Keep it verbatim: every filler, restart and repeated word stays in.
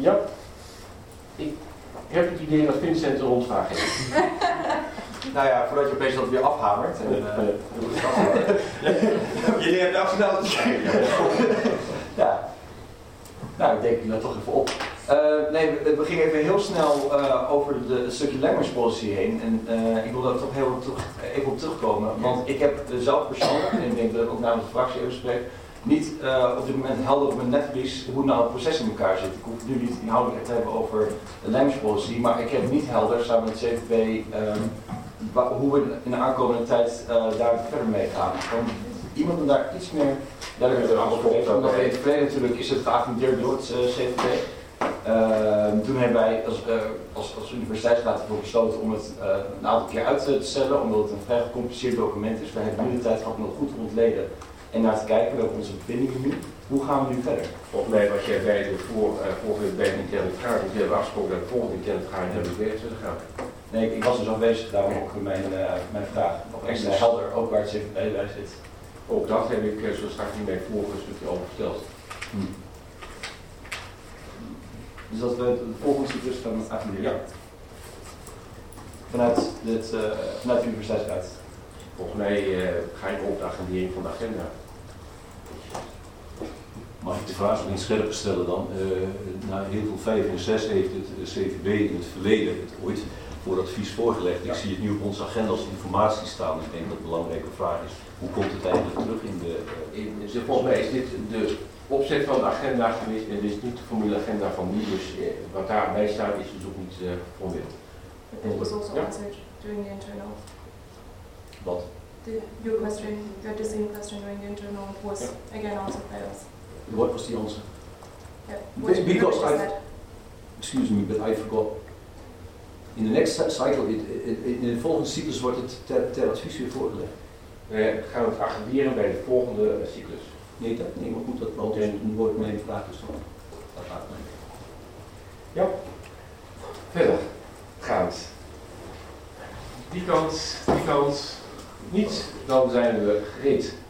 Ja. Ik heb het idee dat Vincent een rondvraag heeft. Nou ja, voordat je opeens dat weer afhamert. En, uh, Jullie hebben nou snel te zijn. Ja. Nou, ik denk dat toch even op. Uh, nee, we, we gingen even heel snel uh, over de, het stukje language policy heen. En uh, ik wil daar toch heel terug, even op terugkomen. Want ik heb uh, zelf persoonlijk, en ik denk dat ik ook namens de fractie even spreek, niet uh, op dit moment helder op mijn netvlies hoe nou het proces in elkaar zit. Ik hoef het nu niet inhoudelijk te hebben over de language policy, maar ik heb niet helder samen met het C V P um, hoe we in de aankomende tijd uh, daar verder mee gaan. Kan iemand me daar iets meer duidelijker over geven? Omdat in het verleden natuurlijk is het geagendeerd door het uh, C V P. Uh, toen hebben wij als, uh, als, als universiteitsraad ervoor besloten om het uh, een aantal keer uit te stellen, omdat het een vrij gecompliceerd document is. We hebben nu de tijd gehad om het goed te ontleden en naar te kijken welke onze bevindingen nu. Hoe gaan we nu verder? Volgens mij was jij bij de voor, uh, vorige bij de interne vergadering, we hebben afgesproken dat de volgende interne vergadering hebben we weer te gaan. Nee, ik, ik was dus aanwezig, daarom ook mijn, uh, mijn vraag. Of extra helder, ook waar het C V P bij zit. Ook dat heb ik uh, zo straks in mijn vorige stukje over verteld. Hm. Dus dat we de volgende cyclus gaan agenderen? Ja. Vanuit, dit, uh, vanuit de universiteitsraad? Volgens mij uh, ga ik op de agendering van de agenda. Mag ik de vraag nog iets scherper stellen dan? Uh, na heel veel vijf en zes heeft het C V B in het verleden het ooit voor advies voorgelegd. Ik ja. zie het nu op onze agenda als informatie staan. Ik denk dat een belangrijke vraag is, hoe komt het eigenlijk terug in de... Uh, in, dus volgens mij is dit de opzet van de agenda geweest en dit is niet de formele agenda van nu, dus uh, wat daarbij staat is dus ook niet uh, formeel. It was also yeah. answered during the internal. Wat? The, your question, that the same question during the internal was yeah. again answered by us. What was the answer? Yeah. What Because I, said. excuse me, but I forgot. In the next cycle, it, it, it, in de volgende cyclus wordt het ter, ter advies weer voorgelegd. We gaan het agenderen bij de volgende cyclus. Nee, dat, nee, maar goed, dat want dus, nu wordt mijn vraag dus dan. Dat gaat mij. Ja. Verder gaat. Die kant, die kant. Niet, dan zijn we gereed.